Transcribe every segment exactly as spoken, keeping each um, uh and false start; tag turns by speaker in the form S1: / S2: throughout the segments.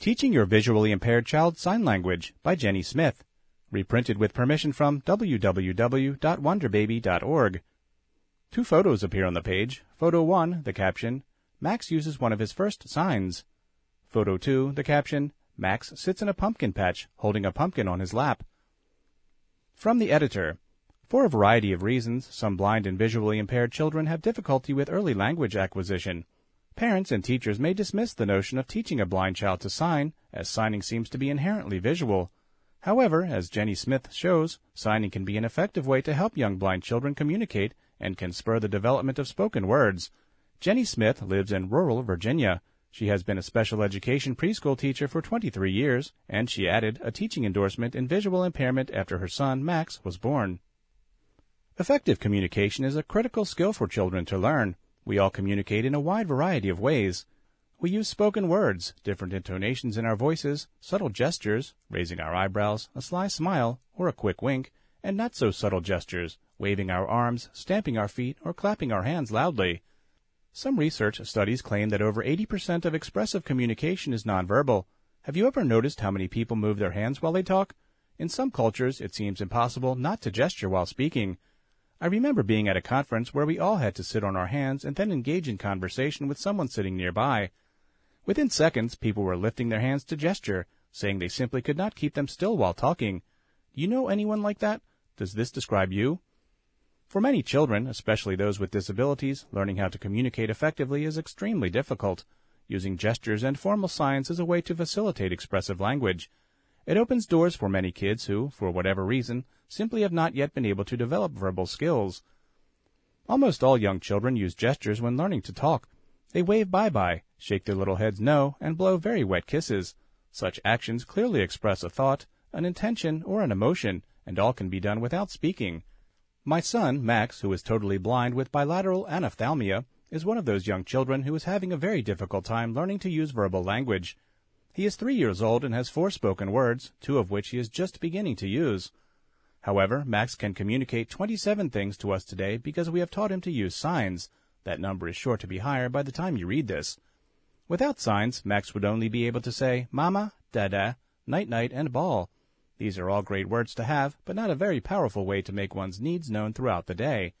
S1: Teaching Your Visually Impaired Child Sign Language by Jenny Smith. Reprinted with permission from w w w dot wonder baby dot org. Two photos appear on the page. Photo one, the caption, Max uses one of his first signs. Photo two, the caption, Max sits in a pumpkin patch, holding a pumpkin on his lap. From the editor. For a variety of reasons, some blind and visually impaired children have difficulty with early language acquisition. Parents and teachers may dismiss the notion of teaching a blind child to sign, as signing seems to be inherently visual. However, as Jenny Smith shows, signing can be an effective way to help young blind children communicate and can spur the development of spoken words. Jenny Smith lives in rural Virginia. She has been a special education preschool teacher for twenty-three years, and she added a teaching endorsement in visual impairment after her son, Max, was born. Effective communication is a critical skill for children to learn. We all communicate in a wide variety of ways. We use spoken words, different intonations in our voices, subtle gestures, raising our eyebrows, a sly smile, or a quick wink, and not so subtle gestures, waving our arms, stamping our feet, or clapping our hands loudly. Some research studies claim that over eighty percent of expressive communication is nonverbal. Have you ever noticed how many people move their hands while they talk? In some cultures, it seems impossible not to gesture while speaking. I remember being at a conference where we all had to sit on our hands and then engage in conversation with someone sitting nearby. Within seconds, people were lifting their hands to gesture, saying they simply could not keep them still while talking. Do you know anyone like that? Does this describe you? For many children, especially those with disabilities, learning how to communicate effectively is extremely difficult. Using gestures and formal signs is a way to facilitate expressive language. It opens doors for many kids who, for whatever reason, simply have not yet been able to develop verbal skills. Almost all young children use gestures when learning to talk. They wave bye-bye, shake their little heads no, and blow very wet kisses. Such actions clearly express a thought, an intention, or an emotion, and all can be done without speaking. My son, Max, who is totally blind with bilateral anophthalmia, is one of those young children who is having a very difficult time learning to use verbal language. He is three years old and has four spoken words, two of which he is just beginning to use. However, Max can communicate twenty-seven things to us today because we have taught him to use signs. That number is sure to be higher by the time you read this. Without signs, Max would only be able to say mama, dada, night-night, and ball. These are all great words to have, but not a very powerful way to make one's needs known throughout the day.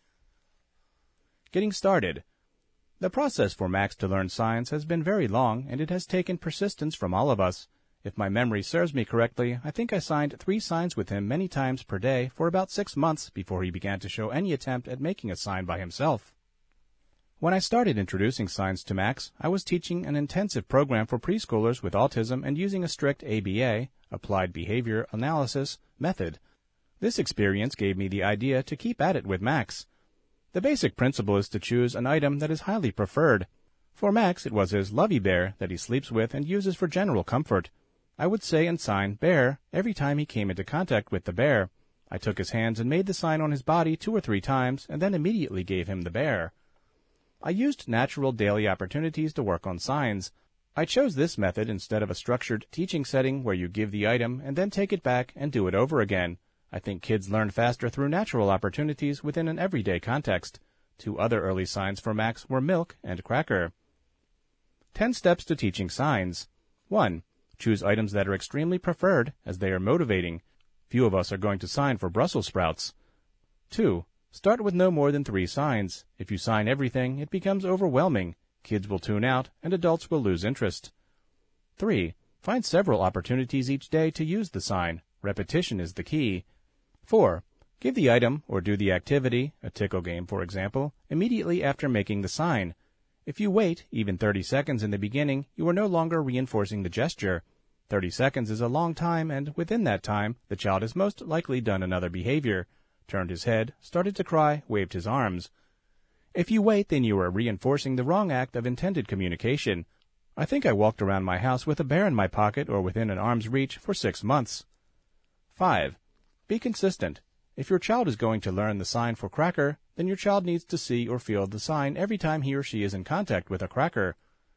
S1: Getting started. The process for Max to learn signs has been very long, and it has taken persistence from all of us. If my memory serves me correctly, I think I signed three signs with him many times per day for about six months before he began to show any attempt at making a sign by himself. When I started introducing signs to Max, I was teaching an intensive program for preschoolers with autism and using a strict A B A, Applied Behavior Analysis, method. This experience gave me the idea to keep at it with Max. The basic principle is to choose an item that is highly preferred. For Max, it was his Lovey Bear that he sleeps with and uses for general comfort. I would say and sign bear every time he came into contact with the bear. I took his hands and made the sign on his body two or three times and then immediately gave him the bear. I used natural daily opportunities to work on signs. I chose this method instead of a structured teaching setting where you give the item and then take it back and do it over again. I think kids learn faster through natural opportunities within an everyday context. Two other early signs for Max were milk and cracker. Ten steps to teaching signs. one. Choose items that are extremely preferred, as they are motivating. Few of us are going to sign for Brussels sprouts. two. Start with no more than three signs. If you sign everything, it becomes overwhelming. Kids will tune out, and adults will lose interest. three. Find several opportunities each day to use the sign. Repetition is the key. four. Give the item or do the activity, a tickle game for example, immediately after making the sign. If you wait, even thirty seconds in the beginning, you are no longer reinforcing the gesture. thirty seconds is a long time, and within that time, the child has most likely done another behavior, turned his head, started to cry, waved his arms. If you wait, then you are reinforcing the wrong act of intended communication. I think I walked around my house with a bear in my pocket or within an arm's reach for six months. five. Be consistent. If your child is going to learn the sign for cracker, then your child needs to see or feel the sign every time he or she is in contact with a cracker.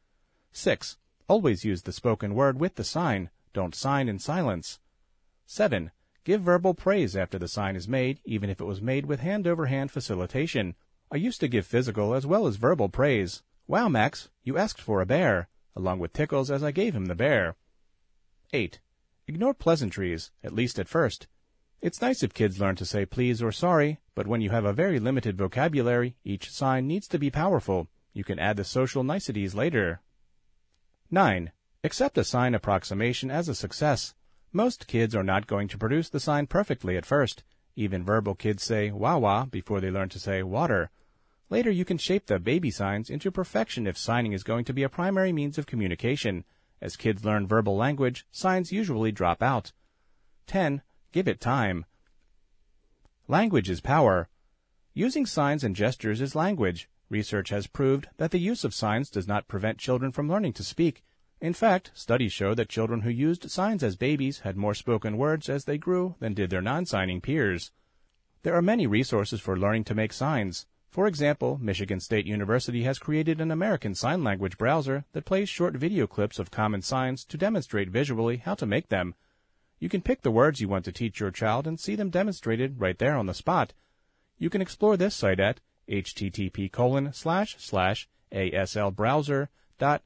S1: six. Always use the spoken word with the sign. Don't sign in silence. seven. Give verbal praise after the sign is made, even if it was made with hand-over-hand facilitation. I used to give physical as well as verbal praise. Wow, Max, you asked for a bear, along with tickles as I gave him the bear. eight. Ignore pleasantries, at least at first. It's nice if kids learn to say please or sorry, but when you have a very limited vocabulary, each sign needs to be powerful. You can add the social niceties later. nine. Accept a sign approximation as a success. Most kids are not going to produce the sign perfectly at first. Even verbal kids say wah-wah before they learn to say water. Later you can shape the baby signs into perfection if signing is going to be a primary means of communication. As kids learn verbal language, signs usually drop out. ten. Give it time. Language is power. Using signs and gestures is language. Research has proved that the use of signs does not prevent children from learning to speak. In fact, studies show that children who used signs as babies had more spoken words as they grew than did their non-signing peers. There are many resources for learning to make signs. For example, Michigan State University has created an American Sign Language browser that plays short video clips of common signs to demonstrate visually how to make them. You can pick the words you want to teach your child and see them demonstrated right there on the spot. You can explore this site at http colon slash slash aslbrowser dot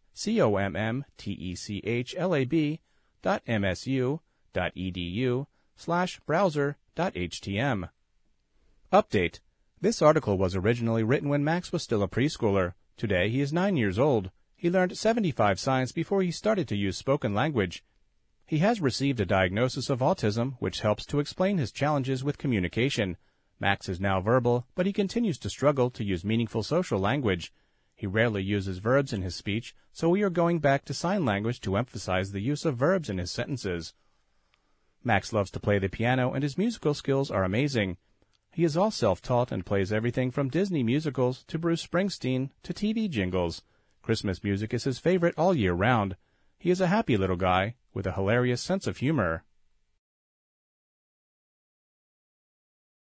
S1: commtechlab dot msu dot edu slash browser dot htm. Update. This article was originally written when Max was still a preschooler. Today he is nine years old. He learned seventy-five signs before he started to use spoken language. He has received a diagnosis of autism, which helps to explain his challenges with communication. Max is now verbal, but he continues to struggle to use meaningful social language. He rarely uses verbs in his speech, so we are going back to sign language to emphasize the use of verbs in his sentences. Max loves to play the piano, and his musical skills are amazing. He is all self-taught and plays everything from Disney musicals to Bruce Springsteen to T V jingles. Christmas music is his favorite all year round. He is a happy little guy with a hilarious sense of humor.